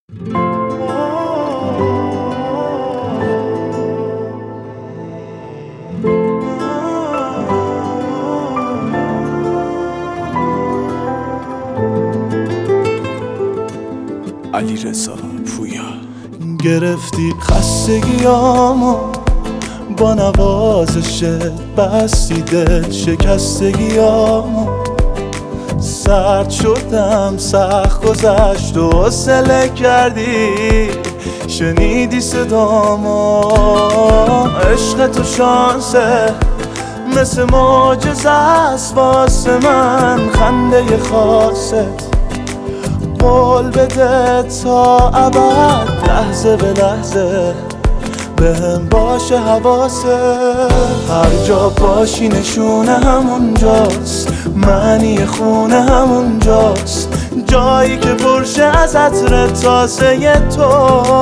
علیرضا پویا. گرفتی خستگیامو با نوازشت، بستی دل شکستگیامو. سرد شدم سخت گذشت و حوصله کردی، شنیدی صدامو. عشق تو شانسه مثل معجزه است واسه من، خنده خاصت قول بده تا ابد، لحظه به لحظه بهم باشه حواست. هر جا باشی نشونه همونجاست، معنی خونه همونجاست، جایی که پرشه از عطر تازه تو.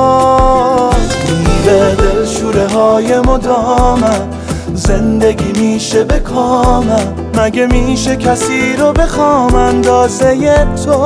میره دل شوره های مدامم، زندگی میشه به کامم، مگه میشه کسی رو بخوام اندازه تو،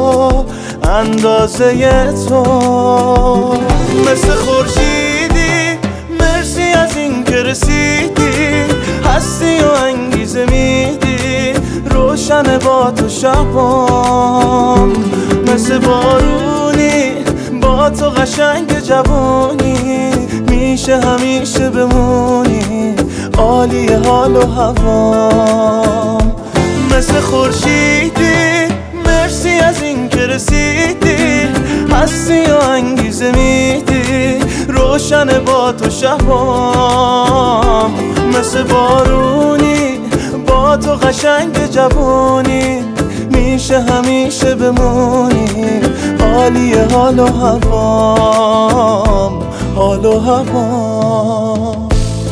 اندازه تو. مثل خورشیدی مرسی از این که رسیدی، هستی و انگیزه میدی، روشن با تو شبام. مثل بارونی با تو قشنگ جوونی، میشه همیشه بمونی عالی حال و هوام. مثل خورشیدی مرسی از این که رسیدی، هستی و انگیزه میدی، روشن با تو شبام. مثل بارونی با تو قشنگ جوونی، میشه همیشه بمونی عالی حال و هوام، حال و هوام.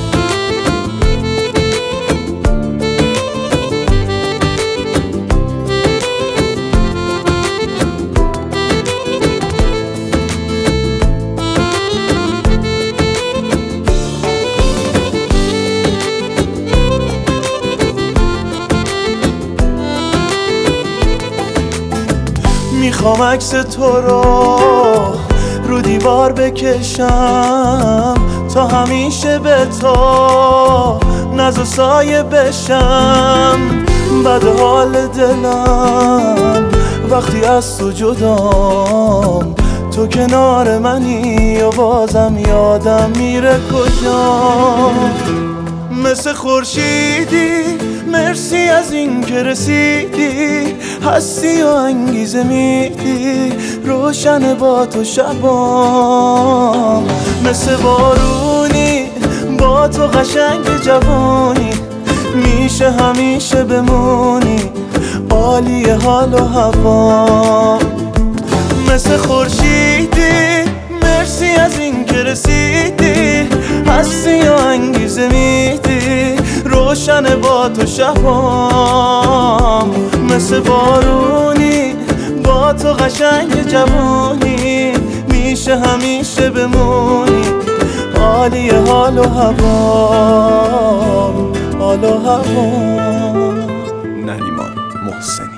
میخوام عکس تو رو دیوار بکشم، تا همیشه به تو ناز و سایه بشم. بد حال دلم وقتی از تو جدام، تو کنار منی و بازم یادم میره کجام. مثل خورشیدی مرسی از این که رسیدی، هستی و انگیزه میدی، روشن با تو شبام. مثل بارونی با تو قشنگ جوونی، میشه همیشه بمونی عالی حال و هوام. مثل خورشیدی مرسی از این که رسیدی، هستی و انگیزه میدی، روشن با تو شبام. مثل بارونی با تو قشنگ جوونی، میشه همیشه بمونی عالی حال و هوام، حال و هوام. نریمان محسنی.